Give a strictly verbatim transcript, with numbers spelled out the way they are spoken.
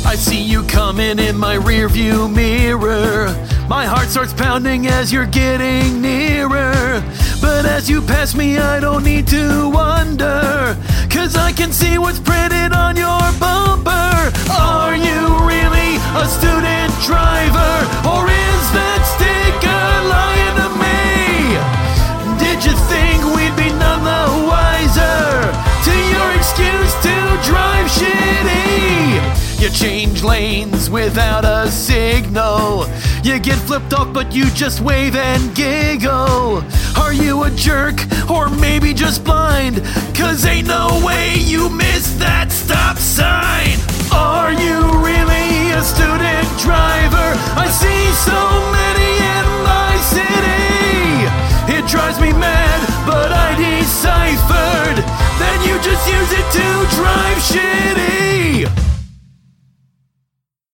I see you coming in my rearview mirror. My heart starts pounding as you're getting nearer. But as you pass me, I don't need to wonder, 'cause I can see what's printed on your bumper. Are you really a student driver, or is that sticker lying to me? Did you think we'd be none the wiser to your excuse to drive shitty? You change lanes without a signal. You get flipped off but you just wave and giggle. Are you a jerk or maybe just blind? 'Cause ain't no way you missed that stop sign. Are you really a student driver? I see so many in my city. It drives me mad, but I deciphered that you just use it to drive shitty.